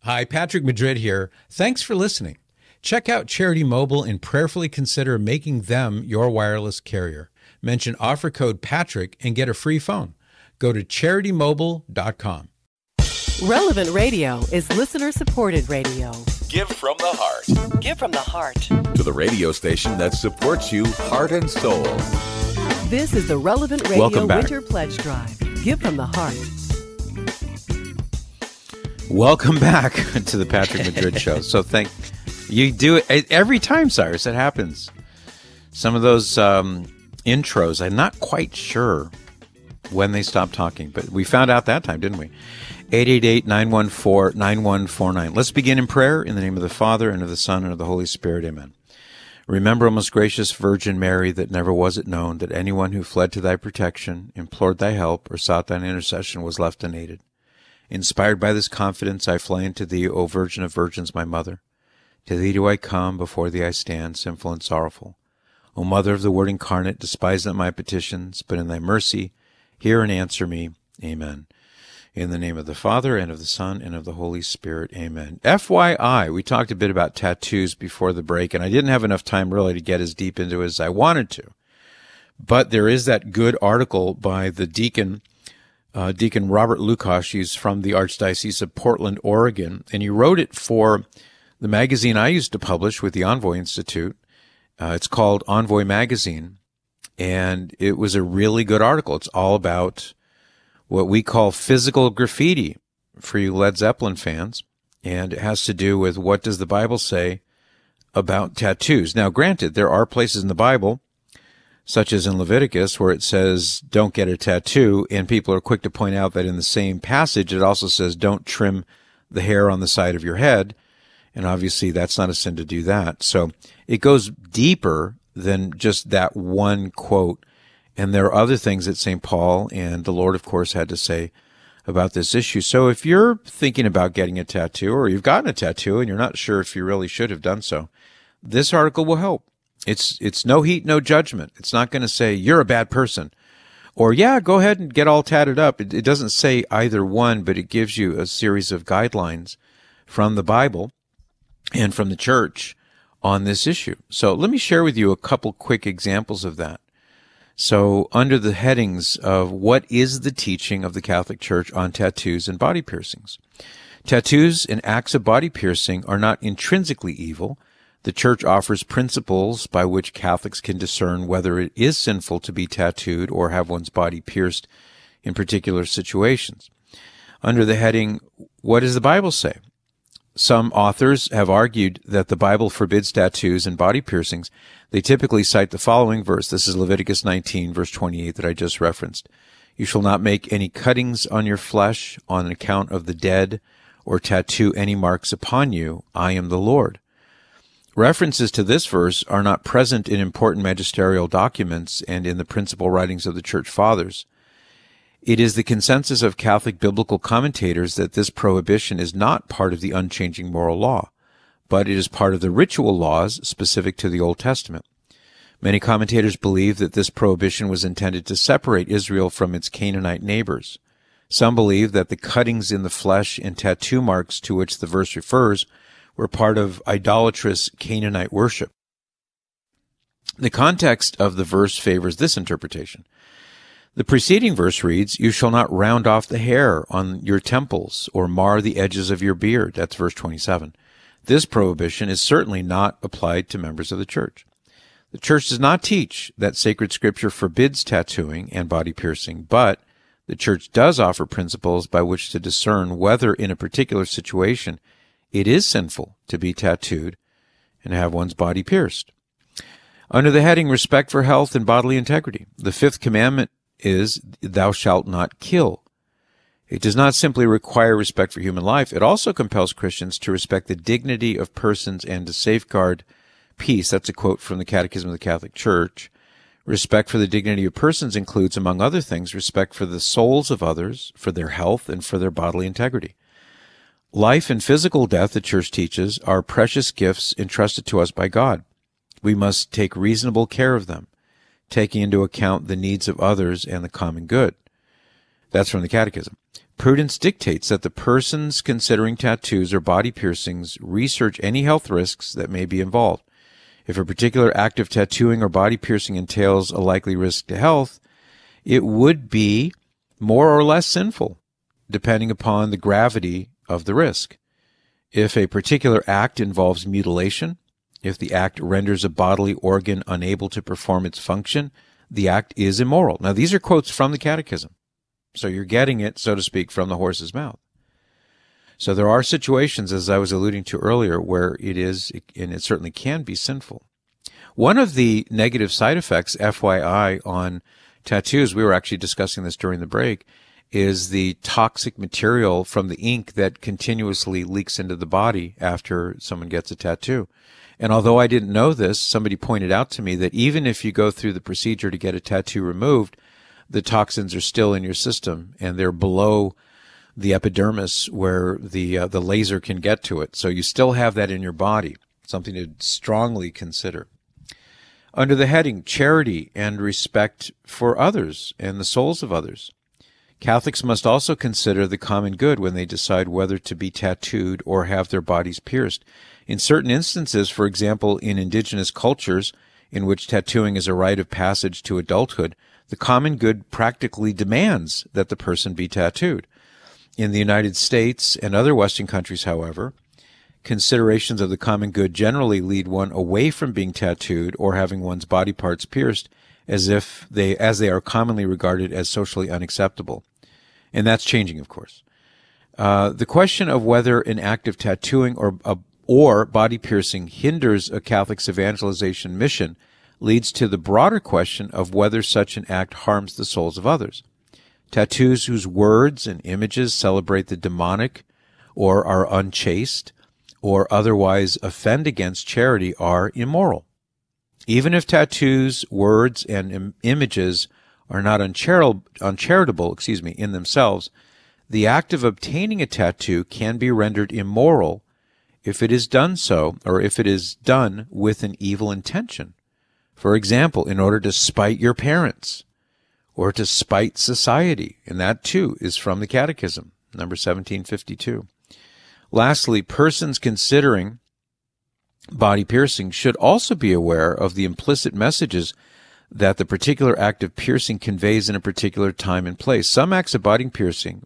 Hi, Patrick Madrid here. Thanks for listening. Check out Charity Mobile and prayerfully consider making them your wireless carrier. Mention offer code Patrick and get a free phone. Go to CharityMobile.com. Relevant Radio is listener-supported radio. Give from the heart. Give from the heart. To the radio station that supports you heart and soul. This is the Relevant Radio Welcome back. Winter Pledge Drive. Give from the heart. Welcome back to the Patrick Madrid Show. So you do it every time, Cyrus. It happens. Some of those intros, I'm not quite sure when they stopped talking, but we found out that time, didn't we? 888-914-9149. Let's begin in prayer in the name of the Father, and of the Son, and of the Holy Spirit. Amen. Remember, O most gracious Virgin Mary, that never was it known that anyone who fled to thy protection, implored thy help, or sought thine intercession was left unaided. Inspired by this confidence, I fly unto thee, O Virgin of Virgins, my Mother. To thee do I come, before thee I stand, sinful and sorrowful. O Mother of the Word incarnate, despise not my petitions, but in thy mercy hear and answer me. Amen. In the name of the Father, and of the Son, and of the Holy Spirit. Amen. FYI, we talked a bit about tattoos before the break, and I didn't have enough time really to get as deep into it as I wanted to. But there is that good article by the Deacon Robert Lukash. He's from the Archdiocese of Portland, Oregon, and he wrote it for the magazine I used to publish with the Envoy Institute. It's called Envoy Magazine, and it was a really good article. It's all about what we call physical graffiti for you Led Zeppelin fans, and it has to do with what does the Bible say about tattoos. Now, granted, there are places in the Bible, such as in Leviticus, where it says don't get a tattoo, and people are quick to point out that in the same passage it also says don't trim the hair on the side of your head, and obviously that's not a sin to do that. So it goes deeper than just that one quote. And there are other things that St. Paul and the Lord, of course, had to say about this issue. So if you're thinking about getting a tattoo, or you've gotten a tattoo and you're not sure if you really should have done so, this article will help. It's no heat, no judgment. It's not going to say you're a bad person, or yeah, go ahead and get all tatted up. It doesn't say either one, but it gives you a series of guidelines from the Bible and from the church on this issue. So let me share with you a couple quick examples of that. So under the headings of what is the teaching of the Catholic Church on tattoos and body piercings. Tattoos and acts of body piercing are not intrinsically evil. The Church offers principles by which Catholics can discern whether it is sinful to be tattooed or have one's body pierced in particular situations. Under the heading, what does the Bible say? Some authors have argued that the Bible forbids tattoos and body piercings. They typically cite the following verse. This is Leviticus 19, verse 28 that I just referenced. You shall not make any cuttings on your flesh on account of the dead, or tattoo any marks upon you. I am the Lord. References to this verse are not present in important magisterial documents and in the principal writings of the Church Fathers. It is the consensus of Catholic biblical commentators that this prohibition is not part of the unchanging moral law, but it is part of the ritual laws specific to the Old Testament. Many commentators believe that this prohibition was intended to separate Israel from its Canaanite neighbors. Some believe that the cuttings in the flesh and tattoo marks to which the verse refers were part of idolatrous Canaanite worship. The context of the verse favors this interpretation. The preceding verse reads, you shall not round off the hair on your temples or mar the edges of your beard. That's verse 27. This prohibition is certainly not applied to members of the Church. The Church does not teach that sacred Scripture forbids tattooing and body piercing, but the Church does offer principles by which to discern whether in a particular situation it is sinful to be tattooed and have one's body pierced. Under the heading Respect for Health and Bodily Integrity, the fifth commandment is, thou shalt not kill. It does not simply require respect for human life. It also compels Christians to respect the dignity of persons and to safeguard peace. That's a quote from the Catechism of the Catholic Church. Respect for the dignity of persons includes, among other things, respect for the souls of others, for their health, and for their bodily integrity. Life and physical death, the Church teaches, are precious gifts entrusted to us by God. We must take reasonable care of them, taking into account the needs of others and the common good. That's from the Catechism. Prudence dictates that the persons considering tattoos or body piercings research any health risks that may be involved. If a particular act of tattooing or body piercing entails a likely risk to health, it would be more or less sinful, depending upon the gravity of the risk. If a particular act involves mutilation, if the act renders a bodily organ unable to perform its function, the act is immoral. Now, these are quotes from the Catechism. So you're getting it, so to speak, from the horse's mouth. So there are situations, as I was alluding to earlier, where it is, and it certainly can be sinful. One of the negative side effects, FYI, on tattoos, we were actually discussing this during the break, is the toxic material from the ink that continuously leaks into the body after someone gets a tattoo. And although I didn't know this, somebody pointed out to me that even if you go through the procedure to get a tattoo removed, the toxins are still in your system, and they're below the epidermis where the laser can get to it. So you still have that in your body, something to strongly consider. Under the heading, Charity and Respect for Others and the Souls of Others, Catholics must also consider the common good when they decide whether to be tattooed or have their bodies pierced. In certain instances, for example, in indigenous cultures in which tattooing is a rite of passage to adulthood, the common good practically demands that the person be tattooed. In the United States and other Western countries, however, considerations of the common good generally lead one away from being tattooed or having one's body parts pierced as they are commonly regarded as socially unacceptable. And that's changing, of course. The question of whether an act of tattooing or body piercing hinders a Catholic's evangelization mission leads to the broader question of whether such an act harms the souls of others. Tattoos whose words and images celebrate the demonic or are unchaste or otherwise offend against charity are immoral. Even if tattoos, words, and images are not uncharitable in themselves, the act of obtaining a tattoo can be rendered immoral if it is done so, or if it is done with an evil intention. For example, in order to spite your parents, or to spite society, and that too is from the Catechism, number 1752. Lastly, persons considering body piercing should also be aware of the implicit messages that the particular act of piercing conveys in a particular time and place. Some acts of body piercing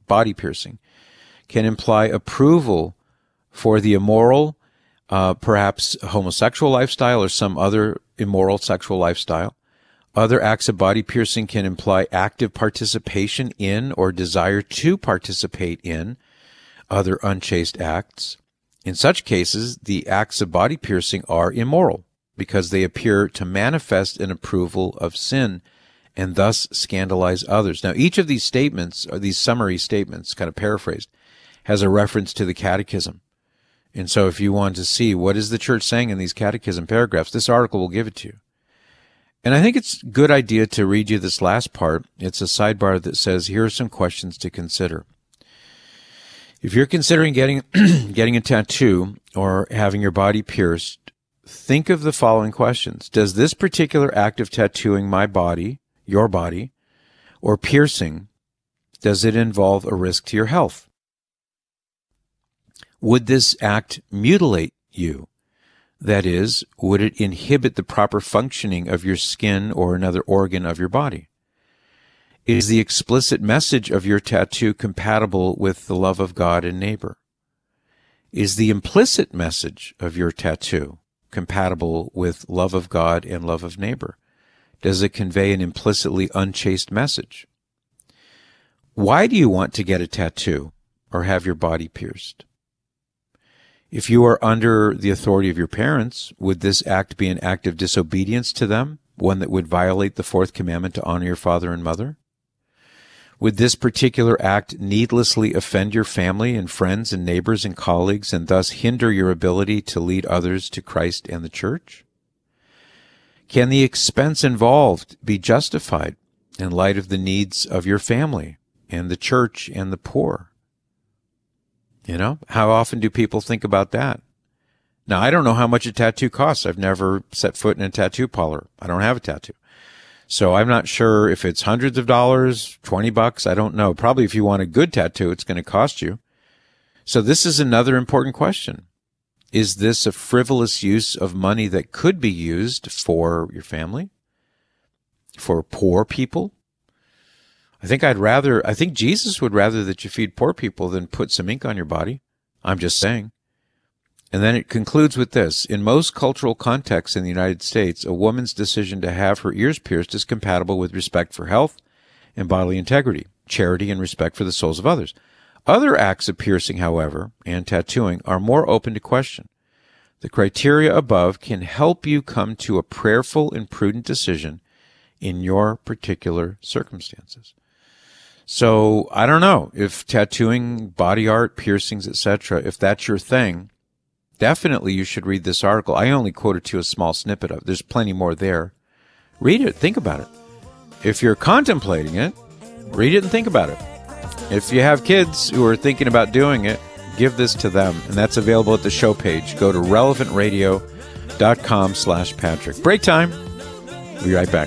can imply approval for the immoral, perhaps homosexual lifestyle or some other immoral sexual lifestyle. Other acts of body piercing can imply active participation in or desire to participate in other unchaste acts. In such cases, the acts of body piercing are immoral because they appear to manifest an approval of sin and thus scandalize others. Now, each of these statements, or these summary statements, kind of paraphrased, has a reference to the Catechism. And so if you want to see what is the Church saying in these Catechism paragraphs, this article will give it to you. And I think it's a good idea to read you this last part. It's a sidebar that says, here are some questions to consider. If you're considering getting a tattoo or having your body pierced, think of the following questions. Does this particular act of tattooing my body, your body, or piercing, does it involve a risk to your health? Would this act mutilate you? That is, would it inhibit the proper functioning of your skin or another organ of your body? Is the explicit message of your tattoo compatible with the love of God and neighbor? Is the implicit message of your tattoo compatible with love of God and love of neighbor? Does it convey an implicitly unchaste message? Why do you want to get a tattoo or have your body pierced? If you are under the authority of your parents, would this act be an act of disobedience to them, one that would violate the fourth commandment to honor your father and mother? Would this particular act needlessly offend your family and friends and neighbors and colleagues and thus hinder your ability to lead others to Christ and the Church? Can the expense involved be justified in light of the needs of your family and the Church and the poor? You know, how often do people think about that? Now, I don't know how much a tattoo costs. I've never set foot in a tattoo parlor. I don't have a tattoo. So I'm not sure if it's hundreds of dollars, $20, I don't know. Probably if you want a good tattoo, it's going to cost you. So this is another important question. Is this a frivolous use of money that could be used for your family? For poor people? I think Jesus would rather that you feed poor people than put some ink on your body. I'm just saying. And then it concludes with this. In most cultural contexts in the United States, a woman's decision to have her ears pierced is compatible with respect for health and bodily integrity, charity, and respect for the souls of others. Other acts of piercing, however, and tattooing are more open to question. The criteria above can help you come to a prayerful and prudent decision in your particular circumstances. So I don't know if tattooing, body art, piercings, etc., if that's your thing, definitely you should read this article. I only quoted to you a small snippet of it. There's plenty more there. Read it. Think about it. If you're contemplating it, read it and think about it. If you have kids who are thinking about doing it, give this to them. And that's available at the show page. Go to relevantradio.com/Patrick. Break time. We'll be right back.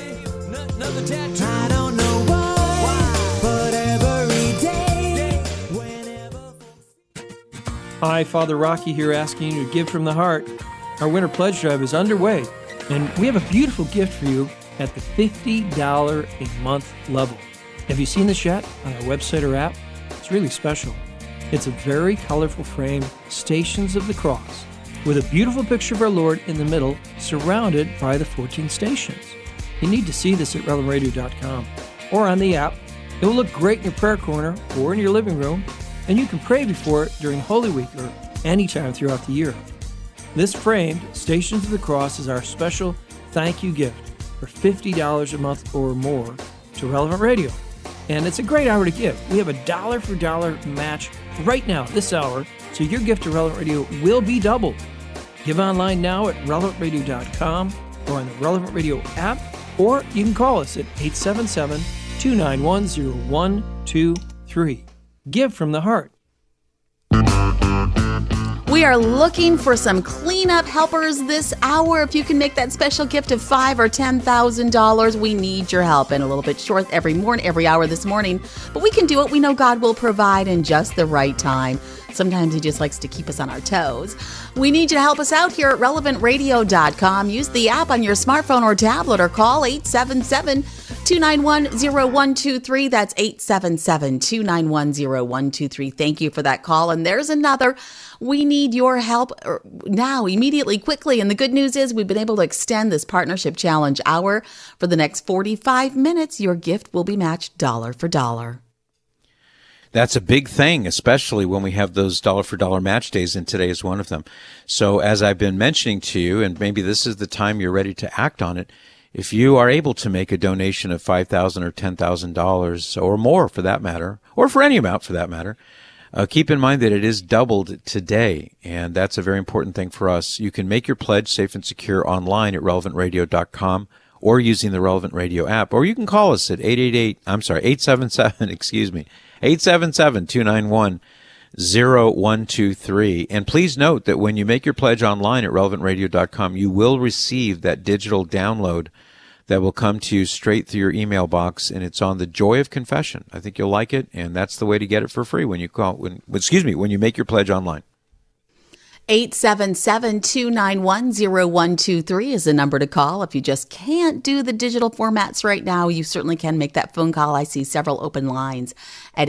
Hi, Father Rocky here asking you to give from the heart. Our winter pledge drive is underway, and we have a beautiful gift for you at the $50 a month level. Have you seen this yet on our website or app? It's really special. It's a very colorful frame, Stations of the Cross, with a beautiful picture of our Lord in the middle, surrounded by the 14 stations. You need to see this at relevantradio.com or on the app. It will look great in your prayer corner or in your living room, and you can pray before it during Holy Week or anytime throughout the year. This framed Stations of the Cross is our special thank you gift for $50 a month or more to Relevant Radio. And it's a great hour to give. We have a dollar for dollar match right now, this hour, so your gift to Relevant Radio will be doubled. Give online now at relevantradio.com or on the Relevant Radio app, or you can call us at 877-291-0123. Give from the heart. We are looking for some cleanup helpers this hour. If you can make that special gift of $5,000 or $10,000, we need your help. And a little bit short every hour this morning, but we can do it. We know God will provide in just the right time. Sometimes He just likes to keep us on our toes. We need you to help us out here at relevantradio.com. Use the app on your smartphone or tablet, or call 877-291-0123. That's 877-291-0123. Thank you for that call. And there's another. We need your help now, immediately, quickly. And the good news is we've been able to extend this Partnership Challenge hour for the next 45 minutes. Your gift will be matched dollar for dollar. That's a big thing, especially when we have those dollar-for-dollar match days, and today is one of them. So as I've been mentioning to you, and maybe this is the time you're ready to act on it, if you are able to make a donation of $5,000 or $10,000 or more for that matter, or for any amount for that matter, keep in mind that it is doubled today, and that's a very important thing for us. You can make your pledge safe and secure online at relevantradio.com or using the Relevant Radio app, or you can call us at 877-291-0123. And please note that when you make your pledge online at relevantradio.com, you will receive that digital download that will come to you straight through your email box, and it's on the Joy of Confession. I think you'll like it, and that's the way to get it for free when you when you make your pledge online. 877-291-0123 is the number to call. If you just can't do the digital formats right now, you certainly can make that phone call. I see several open lines at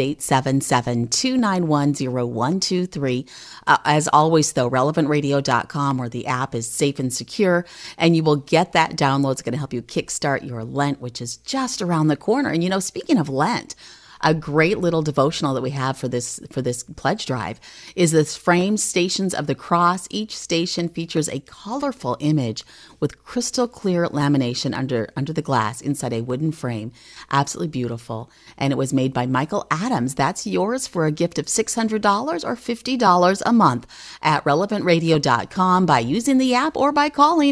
877-291-0123. As always, though, relevantradio.com or the app is safe and secure, and you will get that download. It's going to help you kickstart your Lent, which is just around the corner. And, speaking of Lent, a great little devotional that we have for this pledge drive is this framed Stations of the Cross. Each station features a colorful image with crystal clear lamination under the glass inside a wooden frame. Absolutely beautiful. And it was made by Michael Adams. That's yours for a gift of $600 or $50 a month at relevantradio.com by using the app or by calling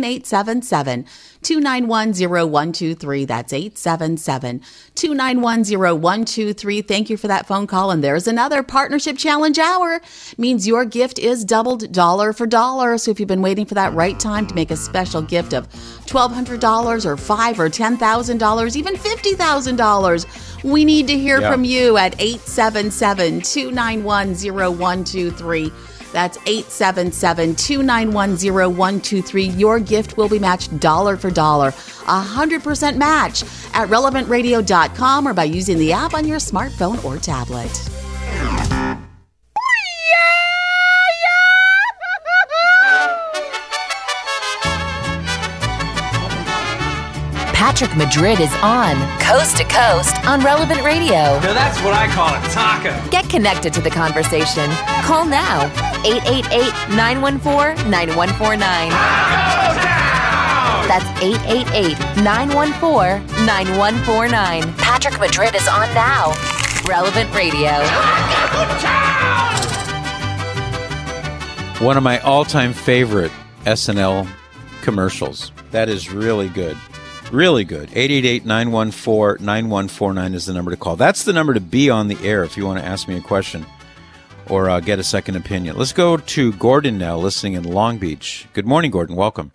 877-291-0123. That's 877-291-0123. Thank you for that phone call. And there's another Partnership Challenge Hour. Means your gift is doubled dollar for dollar. So if you've been waiting for that right time to make a special gift of $1,200 or $5,000 or $10,000, even $50,000, we need to hear from you at 877-291-0123. That's 877-291-0123. Your gift will be matched dollar for dollar, 100% match at relevantradio.com or by using the app on your smartphone or tablet. Patrick Madrid is on Coast to Coast on Relevant Radio. Now that's what I call a taco. Get connected to the conversation. Call now, 888-914-9149. That's 888-914-9149. Patrick Madrid is on now. Relevant Radio. One of my all-time favorite SNL commercials. That is really good. Really good. 888-914-9149 is the number to call. That's the number to be on the air if you want to ask me a question or get a second opinion. Let's go to Gordon now, listening in Long Beach. Good morning, Gordon. Welcome.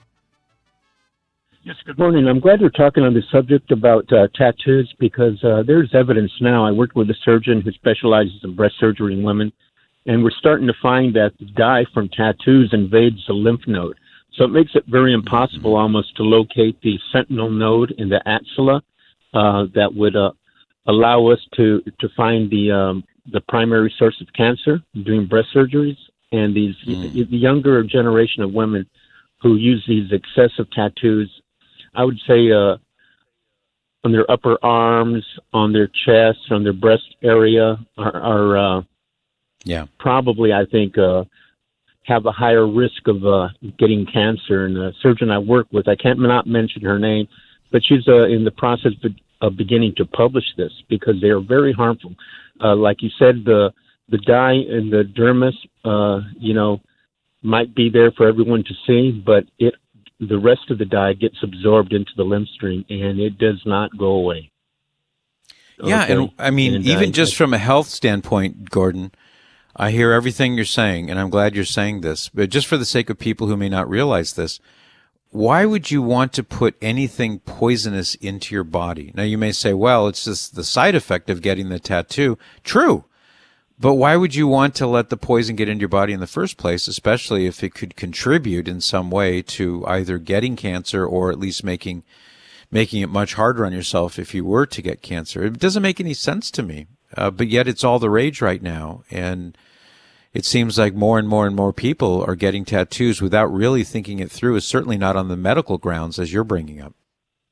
Yes, good morning. I'm glad you're talking on the subject about tattoos because there's evidence now. I worked with a surgeon who specializes in breast surgery in women, and we're starting to find that the dye from tattoos invades the lymph node. So it makes it very impossible almost to locate the sentinel node in the axilla that would allow us to find the primary source of cancer during breast surgeries. And the younger generation of women who use these excessive tattoos, I would say on their upper arms, on their chest, on their breast area are probably, I think, have a higher risk of getting cancer. And the surgeon I work with, I can't not mention her name, but she's in the process of beginning to publish this because they are very harmful. Like you said, the dye in the dermis, might be there for everyone to see, but the rest of the dye gets absorbed into the lymph stream and it does not go away. Yeah, okay? And I mean, even just from a health standpoint, Gordon, I hear everything you're saying, and I'm glad you're saying this, but just for the sake of people who may not realize this, why would you want to put anything poisonous into your body? Now, you may say, well, it's just the side effect of getting the tattoo. True. But why would you want to let the poison get into your body in the first place, especially if it could contribute in some way to either getting cancer or at least making it much harder on yourself if you were to get cancer? It doesn't make any sense to me. But yet it's all the rage right now. And it seems like more and more and more people are getting tattoos without really thinking it through, is certainly not on the medical grounds as you're bringing up.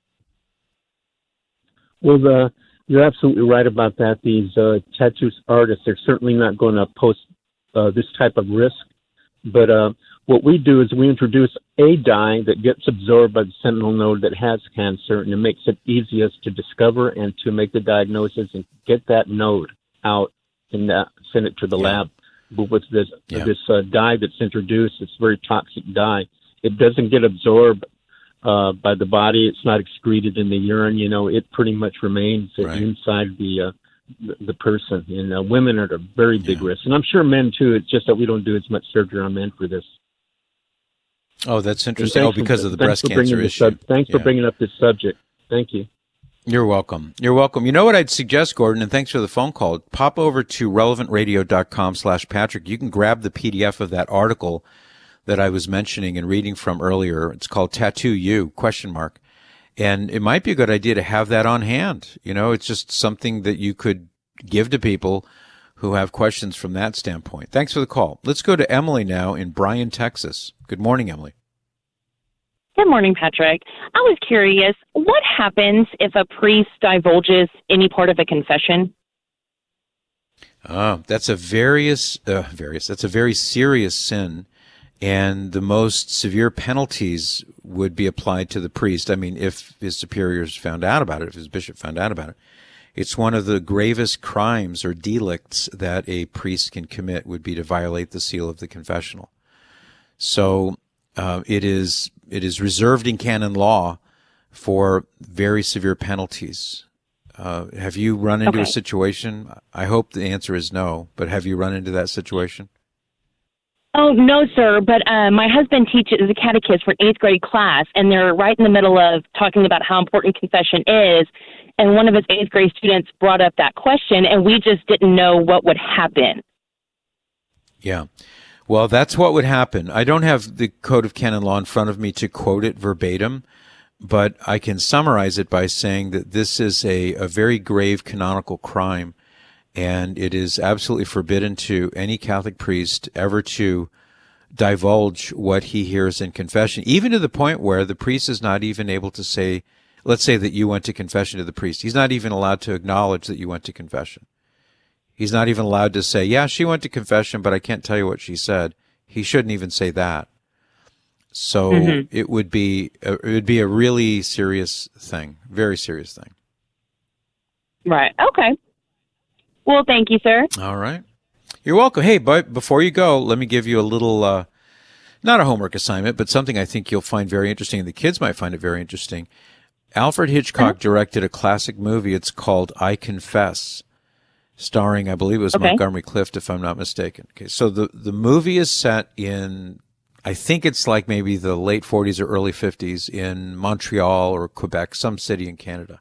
Well, you're absolutely right about that. These tattoo artists are certainly not going to post this type of risk. But what we do is we introduce a dye that gets absorbed by the sentinel node that has cancer, and it makes it easiest to discover and to make the diagnosis and get that node out and send it to the lab. But with this dye that's introduced, it's a very toxic dye. It doesn't get absorbed by the body. It's not excreted in the urine. It pretty much remains inside the person. And women are at a very big risk. And I'm sure men, too. It's just that we don't do as much surgery on men for this. Oh, that's interesting. Because of the breast cancer issue. Thanks for bringing up this subject. Thank you. You're welcome. You're welcome. You know what I'd suggest, Gordon, and thanks for the phone call. Pop over to relevantradio.com/Patrick. You can grab the PDF of that article that I was mentioning and reading from earlier. It's called Tattoo You, ? And it might be a good idea to have that on hand. It's just something that you could give to people who have questions from that standpoint. Thanks for the call. Let's go to Emily now in Bryan, Texas. Good morning, Emily. Good morning, Patrick. I was curious, what happens if a priest divulges any part of a confession? That's a very serious sin, and the most severe penalties would be applied to the priest. I mean, if his superiors found out about it, if his bishop found out about it. It's one of the gravest crimes or delicts that a priest can commit would be to violate the seal of the confessional. So it is reserved in canon law for very severe penalties. Have you run into a situation? I hope the answer is no, but have you run into that situation? Oh, no, sir, but my husband teaches a catechist for an 8th grade class, and they're right in the middle of talking about how important confession is, and one of his 8th grade students brought up that question, and we just didn't know what would happen. Yeah. Well, that's what would happen. I don't have the Code of Canon Law in front of me to quote it verbatim, but I can summarize it by saying that this is a very grave canonical crime, and it is absolutely forbidden to any Catholic priest ever to divulge what he hears in confession, even to the point where the priest is not even able to say, let's say that you went to confession to the priest. He's not even allowed to acknowledge that you went to confession. He's not even allowed to say, yeah, she went to confession, but I can't tell you what she said. He shouldn't even say that. So it would be a really serious thing, very serious thing. Right. Okay. Well, thank you, sir. All right. You're welcome. Hey, but before you go, let me give you a little, not a homework assignment, but something I think you'll find very interesting, and the kids might find it very interesting. Alfred Hitchcock directed a classic movie. It's called I Confess, starring, I believe it was Montgomery Clift, if I'm not mistaken. Okay, so the movie is set in, I think it's like maybe the late 40s or early 50s in Montreal or Quebec, some city in Canada.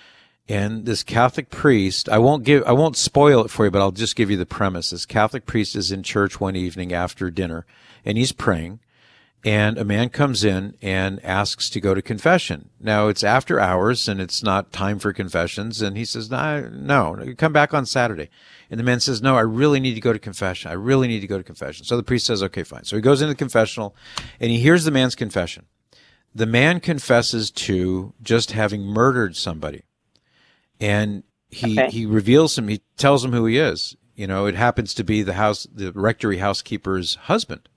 And this Catholic priest, I won't spoil it for you, but I'll just give you the premise. This Catholic priest is in church one evening after dinner, and he's praying, and a man comes in and asks to go to confession. Now, it's after hours, and it's not time for confessions, and he says, no, come back on Saturday. And the man says, no, I really need to go to confession. I really need to go to confession. So the priest says, okay, fine. So he goes into the confessional, and he hears the man's confession. The man confesses to just having murdered somebody. And he reveals him, he tells him who he is. You know, it happens to be the rectory housekeeper's husband.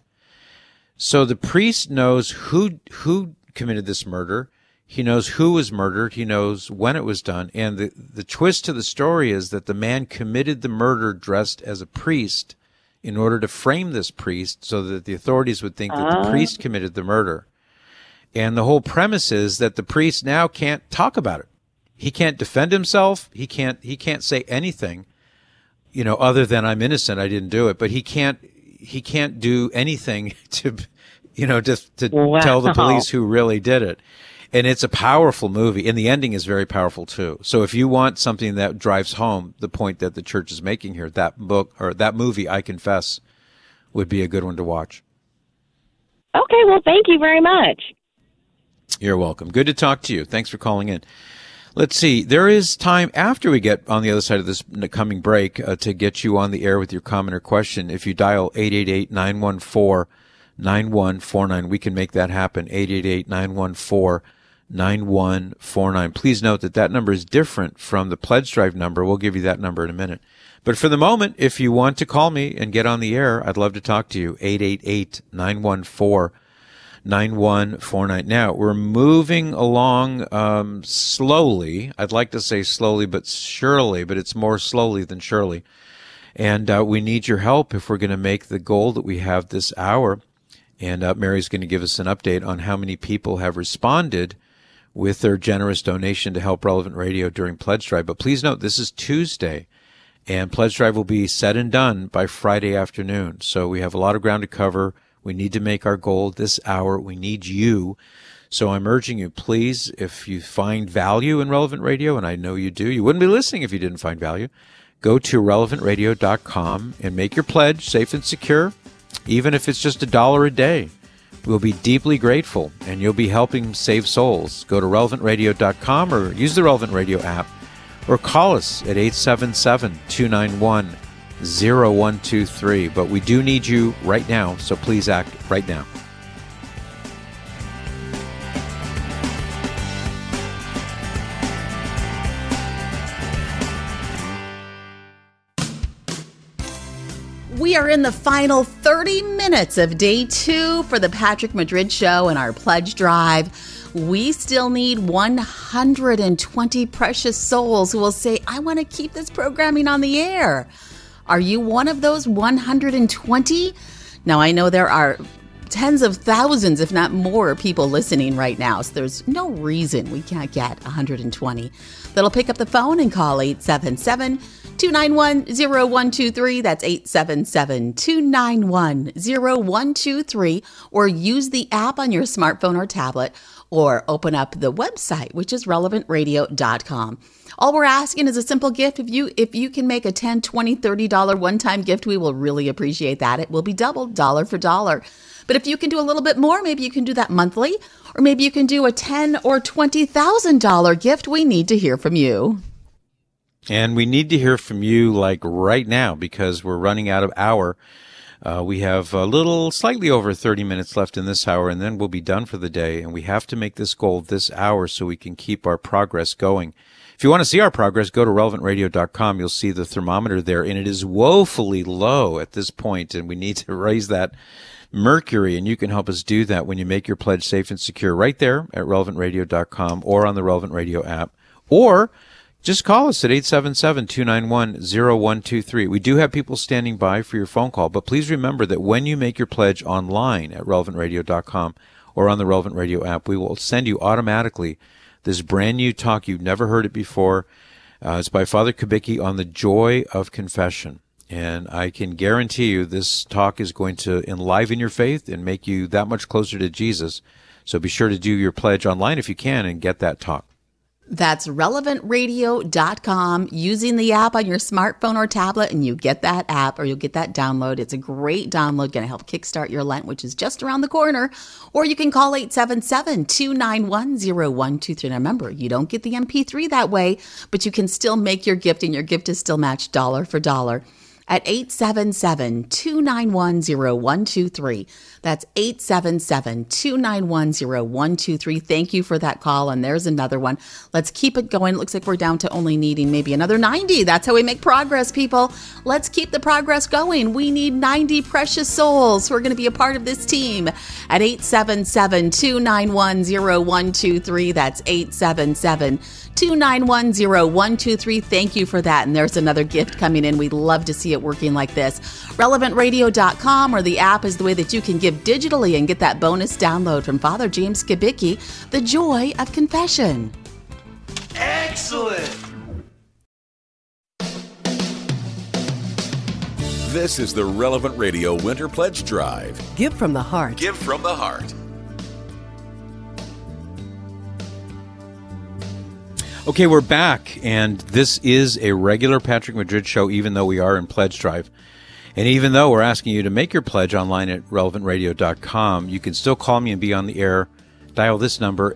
So the priest knows who committed this murder. He knows who was murdered. He knows when it was done. And the twist to the story is that the man committed the murder dressed as a priest in order to frame this priest so that the authorities would think that the priest committed the murder. And the whole premise is that the priest now can't talk about it. He can't defend himself. He can't say anything, you know, other than I'm innocent. I didn't do it. But he can't do anything to, you know, just to tell the police who really did it. And it's a powerful movie, and the ending is very powerful too. So if you want something that drives home the point that the church is making here, that book or that movie, I Confess, would be a good one to watch. Okay. Well, thank you very much. You're welcome. Good to talk to you. Thanks for calling in. Let's see. There is time after we get on the other side of this coming break to get you on the air with your comment or question. If you dial 888-914-9149, we can make that happen. 888-914-9149. Please note that number is different from the Pledge Drive number. We'll give you that number in a minute. But for the moment, if you want to call me and get on the air, I'd love to talk to you. 888-914-9149. Now, we're moving along slowly. I'd like to say slowly but surely, but it's more slowly than surely. And we need your help if we're going to make the goal that we have this hour. And Mary's going to give us an update on how many people have responded with their generous donation to help Relevant Radio during Pledge Drive. But please note, this is Tuesday, and Pledge Drive will be said and done by Friday afternoon. So we have a lot of ground to cover. We need to make our goal this hour. We need you. So I'm urging you, please, if you find value in Relevant Radio, and I know you do, you wouldn't be listening if you didn't find value, go to relevantradio.com and make your pledge safe and secure, even if it's just $1 a day. We'll be deeply grateful, and you'll be helping save souls. Go to relevantradio.com or use the Relevant Radio app, or call us at 877-291-0123. But we do need you right now, so please act right now. We are in the final 30 minutes of day 2 for the Patrick Madrid Show and our Pledge Drive. We still need 120 precious souls who will say, I want to keep this programming on the air. Are you one of those 120? Now, I know there are tens of thousands, if not more, people listening right now. So there's no reason we can't get 120 that'll pick up the phone and call 877-291-0123. That's 877-291-0123. Or use the app on your smartphone or tablet, or open up the website, which is relevantradio.com. All we're asking is a simple gift. If you can make a $10, $20, $30 one-time gift, we will really appreciate that. It will be doubled, dollar for dollar. But if you can do a little bit more, maybe you can do that monthly, or maybe you can do a $10,000 or $20,000 gift. We need to hear from you. And we need to hear from you like right now, because we're running out of hour. We have slightly over 30 minutes left in this hour, and then we'll be done for the day. And we have to make this goal this hour so we can keep our progress going. If you want to see our progress, go to relevantradio.com. You'll see the thermometer there, and it is woefully low at this point, and we need to raise that mercury, and you can help us do that when you make your pledge safe and secure right there at relevantradio.com or on the Relevant Radio app, or just call us at 877-291-0123. We do have people standing by for your phone call, but please remember that when you make your pledge online at relevantradio.com or on the Relevant Radio app, we will send you automatically this brand new talk. You've never heard it before. It's by Father Kubicki on the joy of confession. And I can guarantee you this talk is going to enliven your faith and make you that much closer to Jesus. So be sure to do your pledge online if you can and get that talk. That's relevantradio.com, using the app on your smartphone or tablet, and you get that app, or you'll get that download. It's a great download, going to help kickstart your Lent, which is just around the corner. Or you can call 877-291-0123. Now remember, you don't get the MP3 that way, but you can still make your gift, and your gift is still matched dollar for dollar at 877-291-0123. That's 877-291-0123. Thank you for that call. And there's another one. Let's keep it going. It looks like we're down to only needing maybe another 90. That's how we make progress, people. Let's keep the progress going. We need 90 precious souls who are going to be a part of this team at 877-291-0123. That's 877-291-0123. Thank you for that. And there's another gift coming in. We'd love to see it working like this. Relevantradio.com or the app is the way that you can give digitally and get that bonus download from Father James Kubicki, The Joy of Confession. Excellent! This is the Relevant Radio Winter Pledge Drive. Give from the heart. Give from the heart. Okay, we're back, and this is a regular Patrick Madrid show, even though we are in Pledge Drive. And even though we're asking you to make your pledge online at relevantradio.com, you can still call me and be on the air. Dial this number,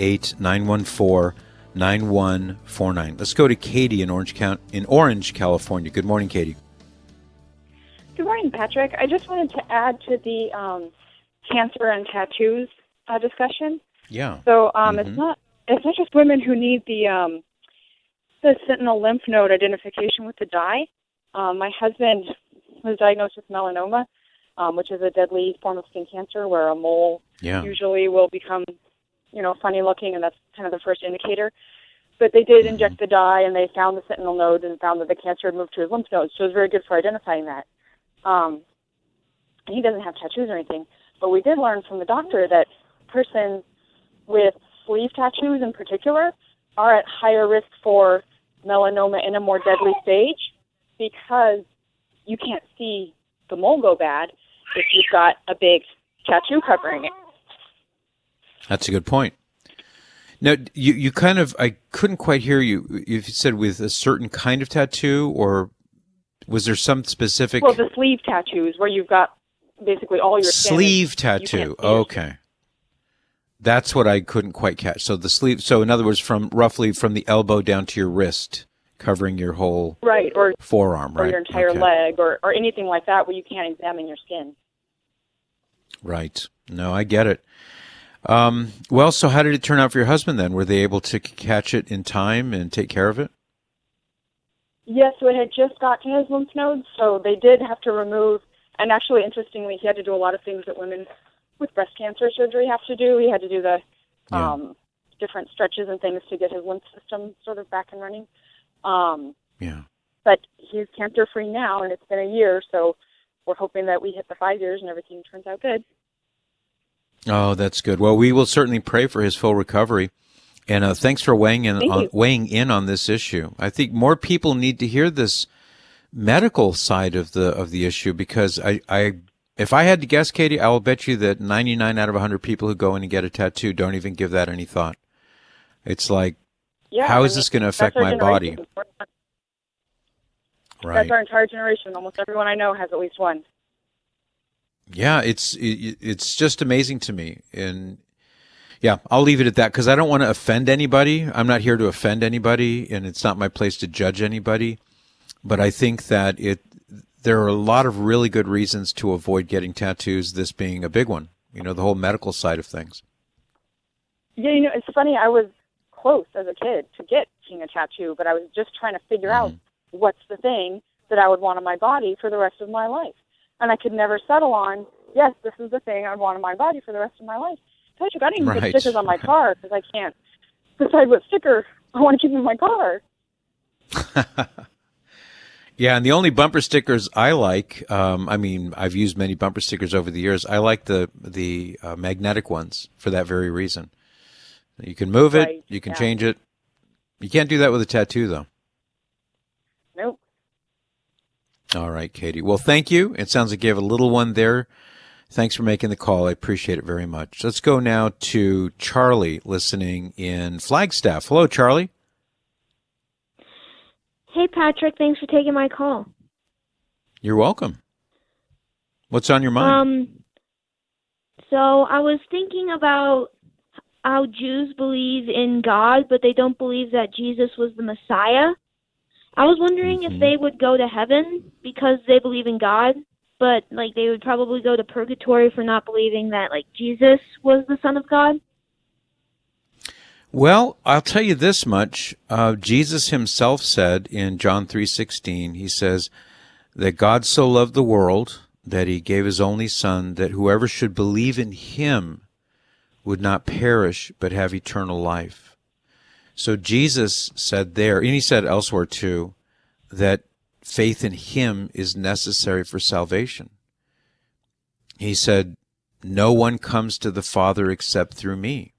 888-914-9149. Let's go to Katie in Orange, California. Good morning, Katie. Good morning, Patrick. I just wanted to add to the cancer and tattoos discussion. Yeah. So it's not just women who need the sentinel lymph node identification with the dye. My husband was diagnosed with melanoma, which is a deadly form of skin cancer where a mole usually will become, funny looking, and that's kind of the first indicator. But they did inject the dye, and they found the sentinel node and found that the cancer had moved to his lymph nodes, so it was very good for identifying that. And he doesn't have tattoos or anything, but we did learn from the doctor that persons with sleeve tattoos in particular are at higher risk for melanoma in a more deadly stage because you can't see the mole go bad if you've got a big tattoo covering it. That's a good point. Now, you kind of, I couldn't quite hear you. You said with a certain kind of tattoo, or was there some specific? Well, the sleeve tattoos where you've got basically all your skin. Sleeve tattoo. Okay. That's what I couldn't quite catch. So the sleeve, so in other words, roughly from the elbow down to your wrist, covering your whole or forearm, or your entire leg, or anything like that where you can't examine your skin. Right. No, I get it. Well, so how did it turn out for your husband then? Were they able to catch it in time and take care of it? Yes, so it had just got to his lymph nodes, so they did have to remove, and actually, interestingly, he had to do a lot of things that women with breast cancer surgery have to do. He had to do the different stretches and things to get his lymph system sort of back and running. But he's cancer-free now, and it's been a year, so we're hoping that we hit the 5 years and everything turns out good. Oh, that's good. Well, we will certainly pray for his full recovery. And thanks for weighing in on this issue. I think more people need to hear this medical side of the issue, because if I had to guess, Katie, I will bet you that 99 out of 100 people who go in and get a tattoo don't even give that any thought. It's like, how is this going to affect my body? Right. That's our entire generation. Almost everyone I know has at least one. Yeah, it's just amazing to me. And yeah, I'll leave it at that, because I don't want to offend anybody. I'm not here to offend anybody, and it's not my place to judge anybody. But I think that there are a lot of really good reasons to avoid getting tattoos, this being a big one, the whole medical side of things. Yeah, it's funny. I was close as a kid to getting a tattoo, but I was just trying to figure out what's the thing that I would want on my body for the rest of my life. And I could never settle on, yes, this is the thing I want on my body for the rest of my life. Patrick, I didn't even get stickers on my car because I can't decide what sticker I want to keep in my car. Yeah, and the only bumper stickers I like, I've used many bumper stickers over the years. I like the magnetic ones for that very reason. You can move it, you can change it. You can't do that with a tattoo, though. Nope. All right, Katie. Well, thank you. It sounds like you have a little one there. Thanks for making the call. I appreciate it very much. Let's go now to Charlie, listening in Flagstaff. Hello, Charlie. Hey, Patrick. Thanks for taking my call. You're welcome. What's on your mind? So I was thinking about how Jews believe in God, but they don't believe that Jesus was the Messiah. I was wondering if they would go to heaven because they believe in God, but they would probably go to purgatory for not believing that Jesus was the Son of God. Well, I'll tell you this much. Jesus himself said in John 3:16, he says that God so loved the world that he gave his only Son, that whoever should believe in him would not perish but have eternal life. So Jesus said there, and he said elsewhere too, that faith in him is necessary for salvation. He said, no one comes to the Father except through me.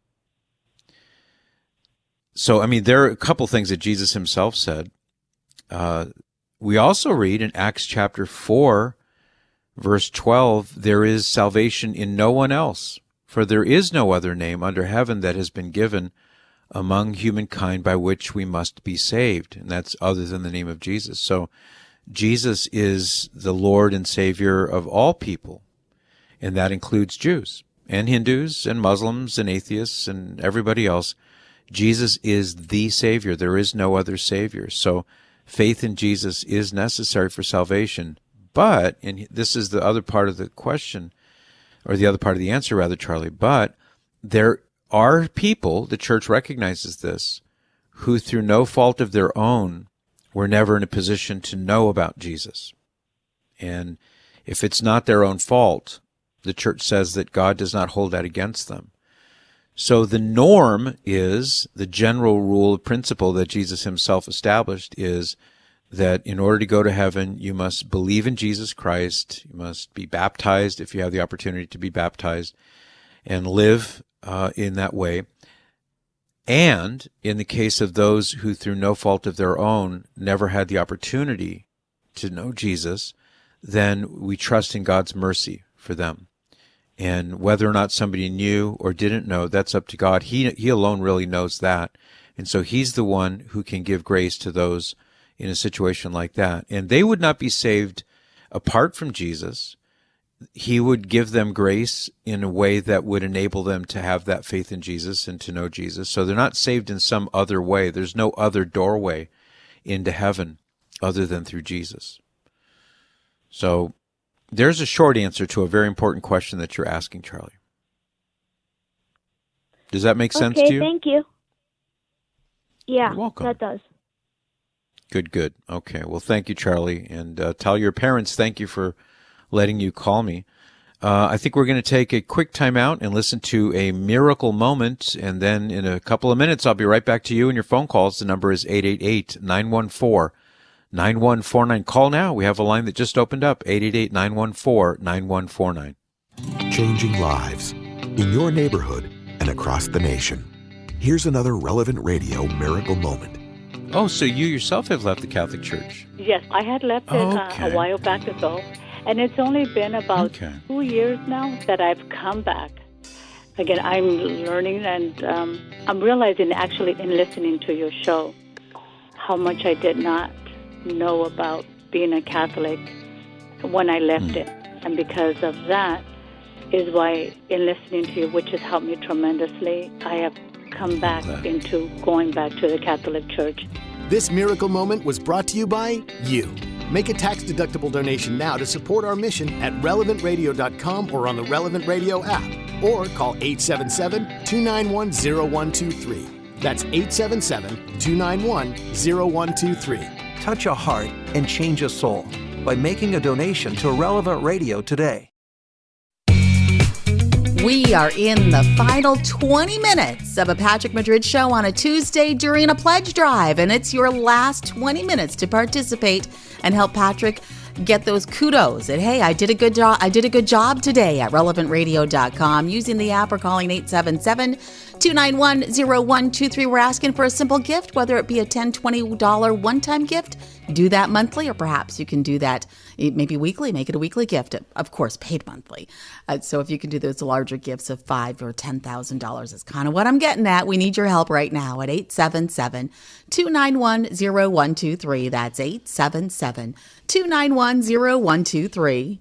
So, there are a couple things that Jesus himself said. We also read in Acts chapter 4, verse 12, there is salvation in no one else, for there is no other name under heaven that has been given among humankind by which we must be saved. And that's other than the name of Jesus. So Jesus is the Lord and Savior of all people. And that includes Jews and Hindus and Muslims and atheists and everybody else. Jesus is the Savior. There is no other Savior. So faith in Jesus is necessary for salvation. But, and this is the other part of the question, or the other part of the answer rather, Charlie, but there are people, the church recognizes this, who through no fault of their own were never in a position to know about Jesus. And if it's not their own fault, the church says that God does not hold that against them. So the norm is, the general rule of principle that Jesus himself established is that in order to go to heaven, you must believe in Jesus Christ, you must be baptized if you have the opportunity to be baptized, and live in that way. And in the case of those who through no fault of their own never had the opportunity to know Jesus, then we trust in God's mercy for them. And whether or not somebody knew or didn't know, that's up to God. He alone really knows that. And so he's the one who can give grace to those in a situation like that. And they would not be saved apart from Jesus. He would give them grace in a way that would enable them to have that faith in Jesus and to know Jesus. So they're not saved in some other way. There's no other doorway into heaven other than through Jesus. So there's a short answer to a very important question that you're asking, Charlie. Does that make sense to you? Okay, thank you. Yeah, you're welcome. That does. Good. Okay, well, thank you, Charlie. And tell your parents thank you for letting you call me. I think we're going to take a quick time out and listen to a miracle moment. And then in a couple of minutes, I'll be right back to you and your phone calls. The number is 888-914-9149. Call now. We have a line that just opened up, 888-914-9149. Changing lives, in your neighborhood, and across the nation. Here's another Relevant Radio miracle moment. Oh, so you yourself have left the Catholic Church? Yes, I had left it a while back ago, and it's only been about 2 years now that I've come back. Again, I'm learning, and I'm realizing actually in listening to your show how much I did not know about being a Catholic when I left it. And because of that is why in listening to you, which has helped me tremendously, I have come back into going back to the Catholic Church. This miracle moment was brought to you by you. Make a tax-deductible donation now to support our mission at relevantradio.com or on the Relevant Radio app. Or call 877-291-0123. That's 877-291-0123. Touch a heart and change a soul by making a donation to Relevant Radio today. We are in the final 20 minutes of a Patrick Madrid show on a Tuesday during a pledge drive, and it's your last 20 minutes to participate and help Patrick get those kudos that, hey, I did a good job. I did a good job today at relevantradio.com using the app or calling 877-291-0123. We're asking for a simple gift, whether it be a $10, $20 one-time gift. Do that monthly, or perhaps you can do that maybe weekly. Make it a weekly gift, of course, paid monthly. So if you can do those larger gifts of $5,000 or $10,000, is kind of what I'm getting at. We need your help right now at 877-291-0123. That's 877-291-0123.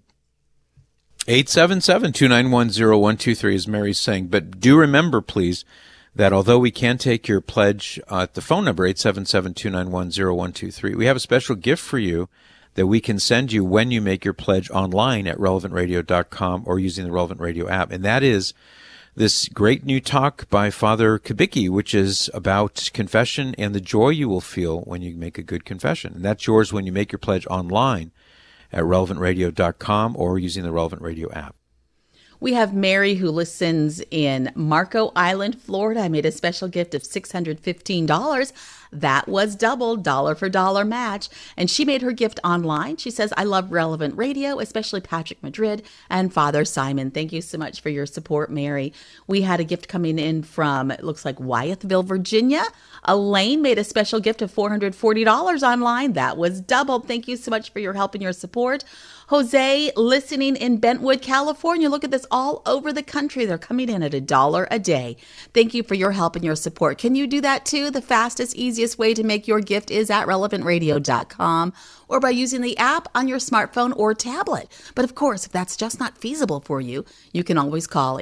877-291-0123, as Mary's saying. But do remember, please, that although we can take your pledge at the phone number, 877-291-0123, we have a special gift for you that we can send you when you make your pledge online at relevantradio.com or using the Relevant Radio app. And that is this great new talk by Father Kubicki, which is about confession and the joy you will feel when you make a good confession. And that's yours when you make your pledge online at relevantradio.com or using the Relevant Radio app. We have Mary, who listens in Marco Island, Florida. I made a special gift of $615. That was double, dollar for dollar match. And she made her gift online. She says, I love Relevant Radio, especially Patrick Madrid and Father Simon. Thank you so much for your support, Mary. We had a gift coming in from, it looks like Wyethville, Virginia. Elaine made a special gift of $440 online. That was doubled. Thank you so much for your help and your support. Jose, listening in Bentwood, California. Look at this, all over the country. They're coming in at $1 a day. Thank you for your help and your support. Can you do that too? The fastest, easiest way to make your gift is at relevantradio.com or by using the app on your smartphone or tablet. But of course, if that's just not feasible for you, you can always call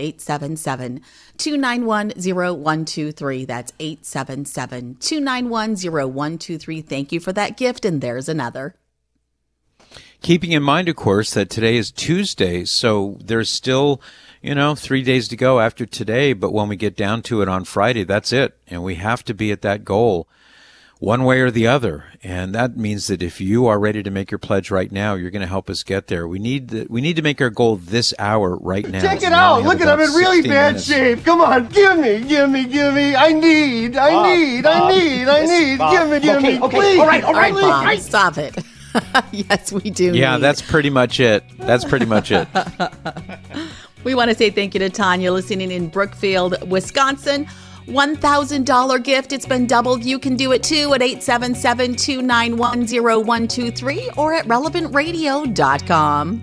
877-291-0123. That's 877-291-0123. Thank you for that gift, and there's another. Keeping in mind, of course, that today is Tuesday, so there's still, 3 days to go after today, but when we get down to it on Friday, that's it. And we have to be at that goal one way or the other. And that means that if you are ready to make your pledge right now, you're going to help us get there. We need to make our goal this hour right now. Check it out. Look at I'm in really bad shape. Come on. Give me. I need. Give me. Okay. Please. All right, Bob, stop it. Yes, we do. Yeah, that's pretty much it. We want to say thank you to Tanya, listening in Brookfield, Wisconsin. $1,000 gift. It's been doubled. You can do it too at 877-291-0123 or at relevantradio.com.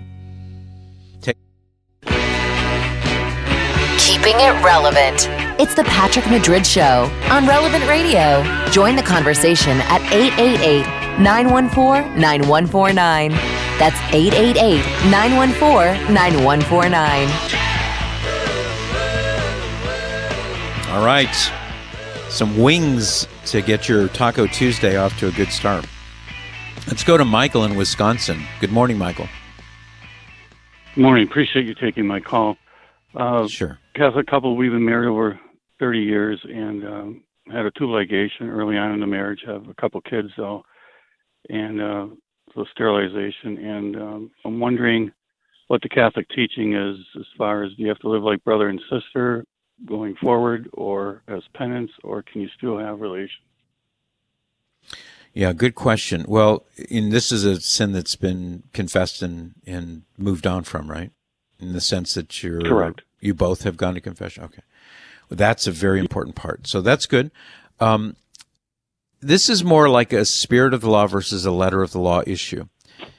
Keeping it relevant. It's the Patrick Madrid Show on Relevant Radio. Join the conversation at 888-914-9149. That's 888-914-9149. All right. Some wings to get your Taco Tuesday off to a good start. Let's go to Michael in Wisconsin. Good morning, Michael. Good morning. Appreciate you taking my call. Sure. Catholic couple, we've been married over 30 years and had a tube ligation early on in the marriage. Have a couple kids, though, and so sterilization. And I'm wondering what the Catholic teaching is as far as, do you have to live like brother and sister going forward, or as penance, or can you still have relations? Yeah, good question. Well, this is a sin that's been confessed and moved on from, right? In the sense that you're correct. You both have gone to confession? Okay. Well, that's a very important part. So that's good. This is more like a spirit of the law versus a letter of the law issue.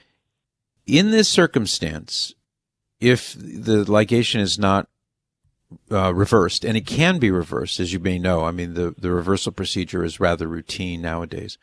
In this circumstance, if the ligation is not reversed, and it can be reversed, as you may know. I mean, the reversal procedure is rather routine nowadays.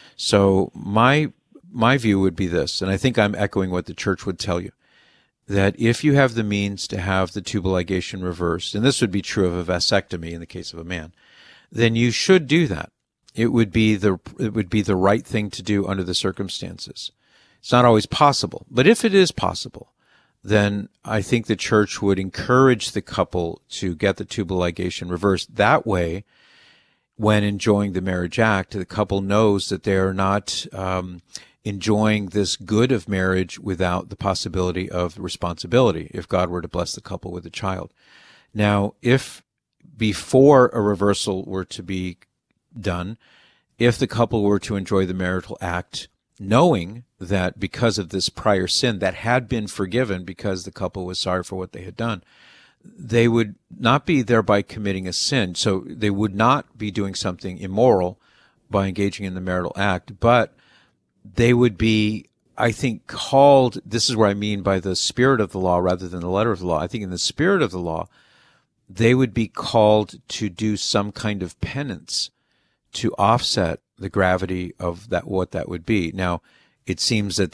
So my view would be this, and I think I'm echoing what the church would tell you, that if you have the means to have the tubal ligation reversed, and this would be true of a vasectomy in the case of a man, then you should do that. It would be the right thing to do under the circumstances. It's not always possible, but if it is possible, then I think the church would encourage the couple to get the tubal ligation reversed. That way, when enjoying the marriage act, the couple knows that they are not enjoying this good of marriage without the possibility of responsibility if God were to bless the couple with a child. Now, if before a reversal were to be done, if the couple were to enjoy the marital act, knowing that because of this prior sin that had been forgiven because the couple was sorry for what they had done, they would not be thereby committing a sin. So they would not be doing something immoral by engaging in the marital act, but they would be, I think, called, this is what I mean by the spirit of the law rather than the letter of the law. I think in the spirit of the law, they would be called to do some kind of penance to offset the gravity of that, what that would be. Now, it seems that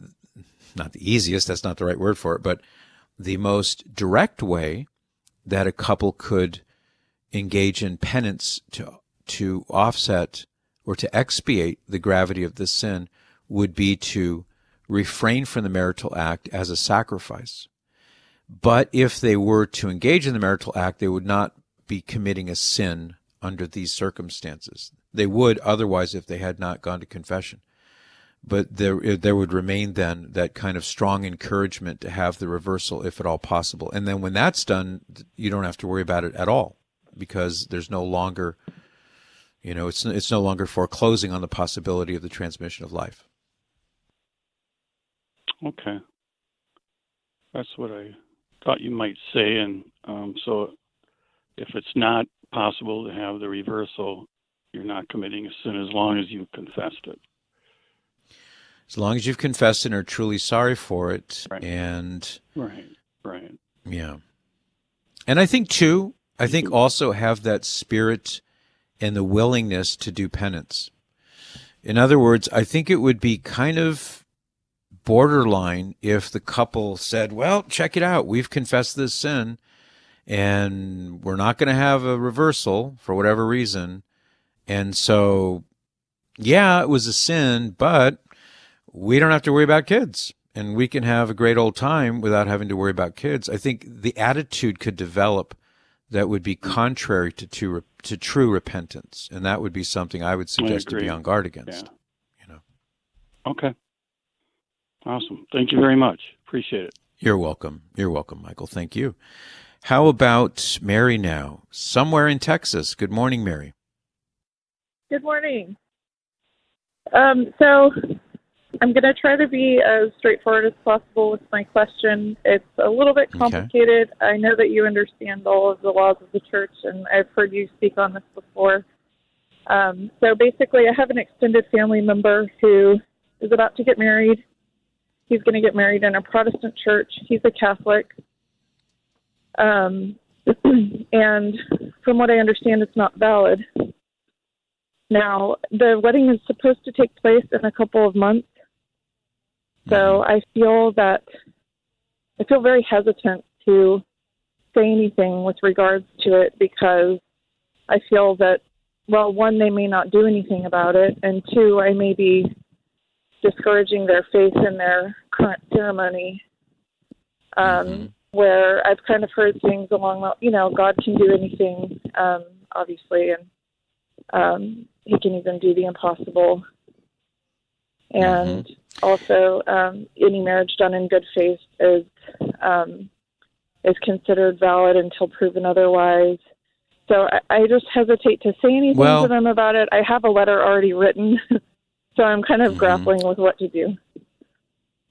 not the easiest, that's not the right word for it, but the most direct way that a couple could engage in penance to offset or to expiate the gravity of this sin would be to refrain from the marital act as a sacrifice. But if they were to engage in the marital act, they would not be committing a sin under these circumstances. They would otherwise if they had not gone to confession. But there would remain then that kind of strong encouragement to have the reversal if at all possible. And then when that's done, you don't have to worry about it at all because there's no longer, it's no longer foreclosing on the possibility of the transmission of life. Okay. That's what I thought you might say. And so if it's not possible to have the reversal, you're not committing a sin as long as you've confessed it. As long as you've confessed and are truly sorry for it. Right. And right. Yeah. And I think too, also have that spirit and the willingness to do penance. In other words, I think it would be kind of borderline if the couple said, well, check it out, we've confessed this sin and we're not going to have a reversal for whatever reason. And so, yeah, it was a sin, but we don't have to worry about kids and we can have a great old time without having to worry about kids. I think the attitude could develop that would be contrary to true repentance. And that would be something I would suggest to be on guard against. Yeah. Okay. Awesome. Thank you very much. Appreciate it. You're welcome. You're welcome, Michael. Thank you. How about Mary now? Somewhere in Texas. Good morning, Mary. Good morning. So I'm going to try to be as straightforward as possible with my question. It's a little bit complicated. Okay. I know that you understand all of the laws of the church, and I've heard you speak on this before. So basically, I have an extended family member who is about to get married. He's going to get married in a Protestant church. He's a Catholic. And from what I understand, it's not valid. Now, the wedding is supposed to take place in a couple of months. So I feel very hesitant to say anything with regards to it because I feel that, well, one, they may not do anything about it, and two, I may be discouraging their faith in their current ceremony, where I've kind of heard things along, God can do anything, obviously, and he can even do the impossible. And also, any marriage done in good faith is considered valid until proven otherwise. So I just hesitate to say anything to them about it. I have a letter already written, so I'm kind of grappling with what to do.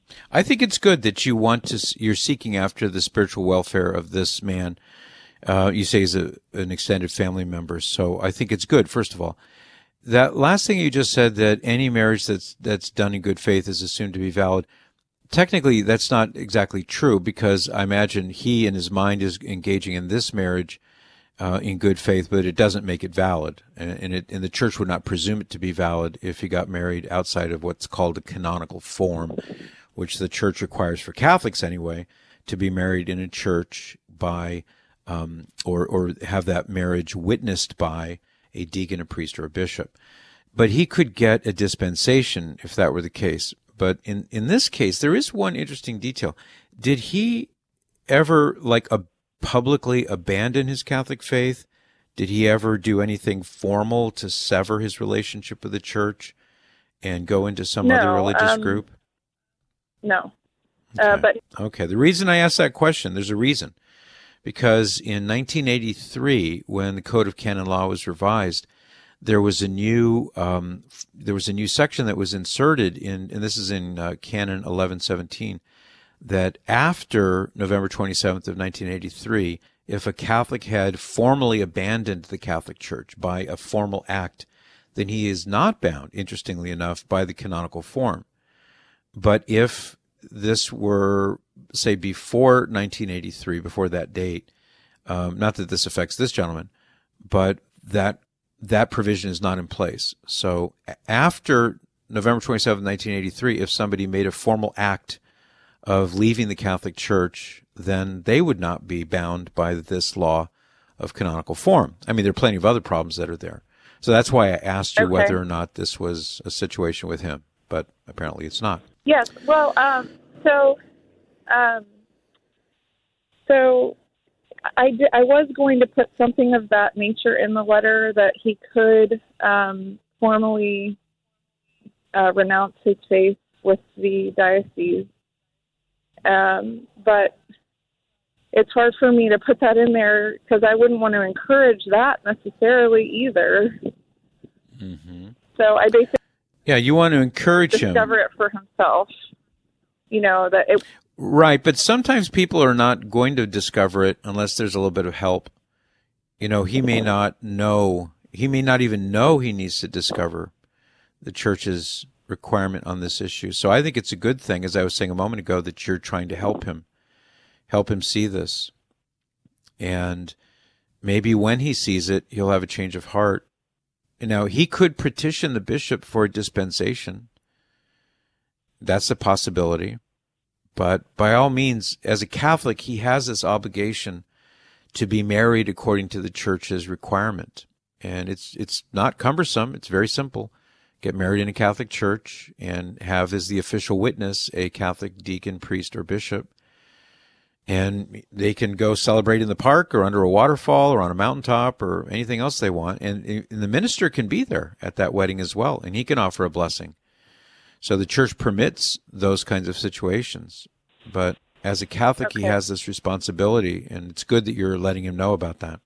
I think it's good that you're seeking after the spiritual welfare of this man. You say he's an extended family member, so I think it's good, first of all. That last thing you just said, that any marriage that's done in good faith is assumed to be valid, technically that's not exactly true, because I imagine he in his mind is engaging in this marriage in good faith, but it doesn't make it valid. And the church would not presume it to be valid if he got married outside of what's called a canonical form, which the church requires for Catholics anyway, to be married in a church by or have that marriage witnessed by a deacon, a priest, or a bishop. But he could get a dispensation if that were the case. But in this case, there is one interesting detail. Did he ever, publicly abandon his Catholic faith? Did he ever do anything formal to sever his relationship with the church and go into some other religious group? No. Okay. The reason I asked that question, there's a reason. Because in 1983, when the Code of Canon Law was revised, there was a new section that was inserted in, and this is in Canon 1117, that after November 27th of 1983, if a Catholic had formally abandoned the Catholic Church by a formal act, then he is not bound, interestingly enough, by the canonical form. But if this were, say, before 1983, before that date, not that this affects this gentleman, but that provision is not in place. So after November 27, 1983, if somebody made a formal act of leaving the Catholic Church, then they would not be bound by this law of canonical form. I mean, there are plenty of other problems that are there. So that's why I asked you whether or not this was a situation with him, but apparently it's not. Yes. Well, so I was going to put something of that nature in the letter, that he could formally renounce his faith with the diocese. But it's hard for me to put that in there because I wouldn't want to encourage that necessarily either. Mm-hmm. So I basically you want to encourage him. Discover it for himself. That it. Right, but sometimes people are not going to discover it unless there's a little bit of help. He may not know. He may not even know he needs to discover the church's requirement on this issue. So I think it's a good thing, as I was saying a moment ago, that you're trying to help him see this. And maybe when he sees it, he'll have a change of heart. Now, he could petition the bishop for a dispensation. That's a possibility. But by all means, as a Catholic, he has this obligation to be married according to the church's requirement. And it's not cumbersome. It's very simple. Get married in a Catholic church and have as the official witness a Catholic deacon, priest, or bishop. And they can go celebrate in the park or under a waterfall or on a mountaintop or anything else they want. And the minister can be there at that wedding as well, and he can offer a blessing. So the church permits those kinds of situations. But as a Catholic, he has this responsibility, and it's good that you're letting him know about that.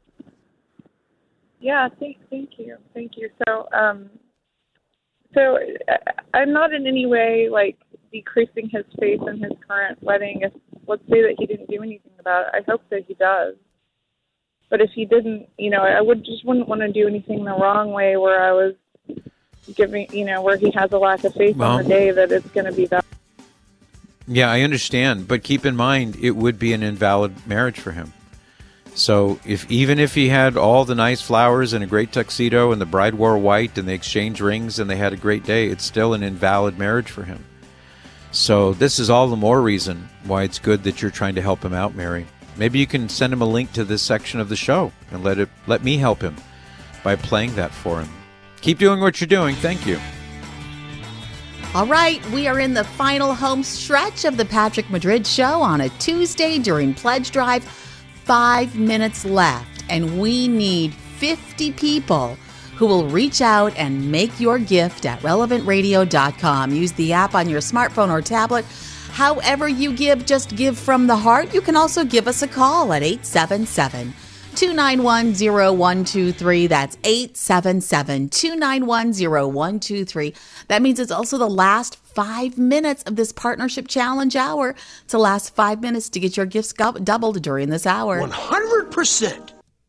Yeah, thank you. So, so I'm not in any way decreasing his faith in his current wedding. If let's say that he didn't do anything about it, I hope that he does. But if he didn't, I wouldn't want to do anything the wrong way where I was giving, where he has a lack of faith on the day that it's going to be that. Yeah, I understand, but keep in mind it would be an invalid marriage for him. So even if he had all the nice flowers and a great tuxedo and the bride wore white and they exchanged rings and they had a great day, it's still an invalid marriage for him. So this is all the more reason why it's good that you're trying to help him out, Mary. Maybe you can send him a link to this section of the show and let me help him by playing that for him. Keep doing what you're doing. Thank you. All right, we are in the final home stretch of the Patrick Madrid Show on a Tuesday during Pledge Drive. 5 minutes left, and we need 50 people who will reach out and make your gift at relevantradio.com. Use the app on your smartphone or tablet. However you give, just give from the heart. You can also give us a call at 877-260-9228. 877-291-0123. That's 877-291-0123. That means it's also the last 5 minutes of this Partnership Challenge hour. It's the last 5 minutes to get your gifts doubled during this hour. 100%.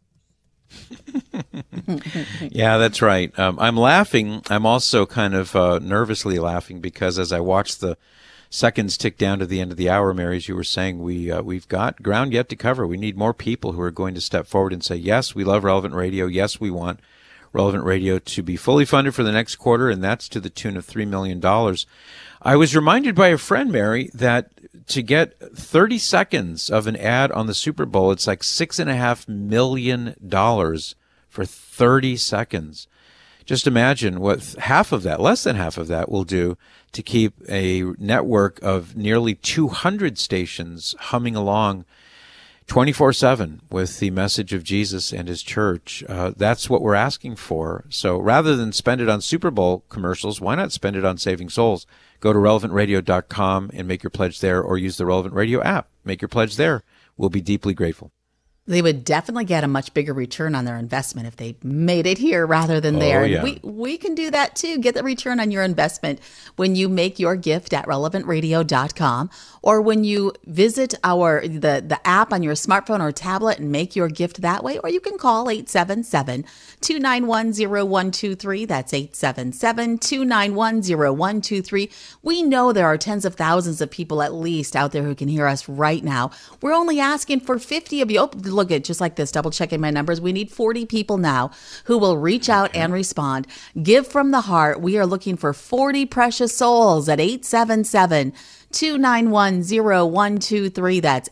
Yeah, that's right. I'm laughing. I'm also kind of nervously laughing because as I watch the seconds tick down to the end of the hour, Mary, as you were saying, we've got ground yet to cover. We need more people who are going to step forward and say, yes, we love Relevant Radio. Yes, we want Relevant Radio to be fully funded for the next quarter, and that's to the tune of $3 million. I was reminded by a friend, Mary, that to get 30 seconds of an ad on the Super Bowl, it's like $6.5 million for 30 seconds. Just imagine what half of that, less than half of that, will do to keep a network of nearly 200 stations humming along 24/7 with the message of Jesus and his church. That's what we're asking for. So rather than spend it on Super Bowl commercials, why not spend it on saving souls? Go to relevantradio.com and make your pledge there, or use the Relevant Radio app. Make your pledge there. We'll be deeply grateful. They would definitely get a much bigger return on their investment if they made it here rather than there. Yeah. We can do that too. Get the return on your investment when you make your gift at relevantradio.com, or when you visit the app on your smartphone or tablet and make your gift that way, or you can call 877-291-0123. That's 877-291-0123. We know there are tens of thousands of people at least out there who can hear us right now. We're only asking for 50 of you. Oh, look at just like this, double checking my numbers. We need 40 people now who will reach out and respond. Give from the heart. We are looking for 40 precious souls at 877-291-0123. That's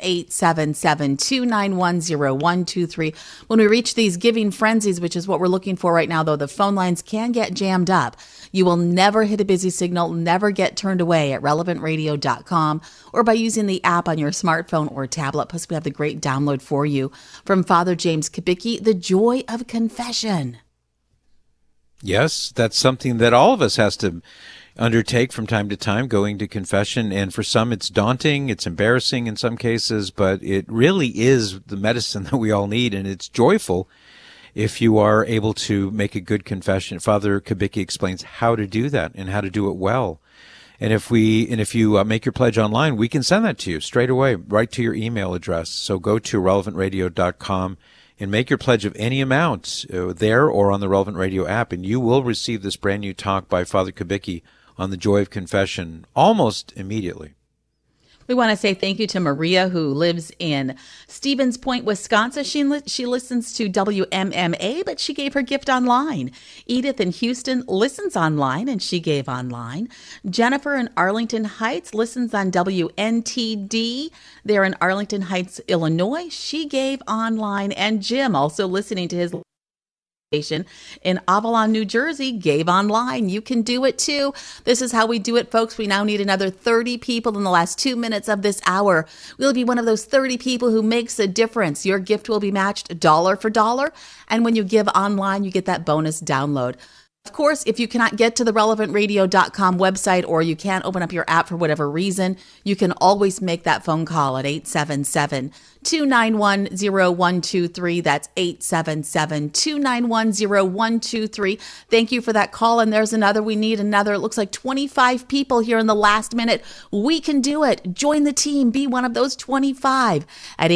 877-291-0123. When we reach these giving frenzies, which is what we're looking for right now, though the phone lines can get jammed up, you will never hit a busy signal, never get turned away at relevantradio.com or by using the app on your smartphone or tablet. Plus, we have the great download for you from Father James Kubicki, The Joy of Confession. Yes, that's something that all of us has to undertake from time to time, going to confession. And for some, it's daunting, it's embarrassing in some cases, but it really is the medicine that we all need, and it's joyful if you are able to make a good confession. Father Kubicki explains how to do that and how to do it well. And if you make your pledge online, we can send that to you straight away, right to your email address. So go to relevantradio.com and make your pledge of any amount there or on the Relevant Radio app, and you will receive this brand new talk by Father Kubicki on the joy of confession almost immediately. We want to say thank you to Maria, who lives in Stevens Point, Wisconsin. She listens to WMMA, but she gave her gift online. Edith in Houston listens online, and she gave online. Jennifer in Arlington Heights listens on WNTD. They're in Arlington Heights, Illinois. She gave online. And Jim, also listening to his station in Avalon, New Jersey, gave online. You can do it too. This is how we do it, folks. We now need another 30 people in the last 2 minutes of this hour. We'll be one of those 30 people who makes a difference. Your gift will be matched dollar for dollar. And when you give online, you get that bonus download. Of course, if you cannot get to the relevantradio.com website, or you can't open up your app for whatever reason, you can always make that phone call at 877-291-0123. That's 877-291-0123. Thank you for that call. And there's another. We need another. It looks like 25 people here in the last minute. We can do it. Join the team. Be one of those 25 at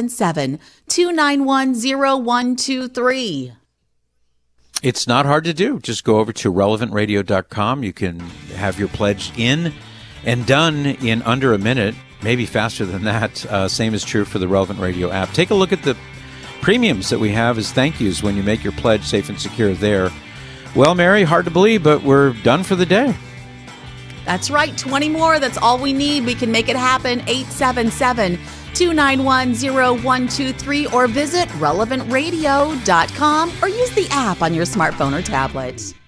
877-291-0123. It's not hard to do. Just go over to relevantradio.com. You can have your pledge in and done in under a minute, maybe faster than that. Same is true for the Relevant Radio app. Take a look at the premiums that we have as thank yous when you make your pledge safe and secure there. Well, Mary, hard to believe, but we're done for the day. That's right. 20 more. That's all we need. We can make it happen. 877-291-0123, or visit relevantradio.com, or use the app on your smartphone or tablet.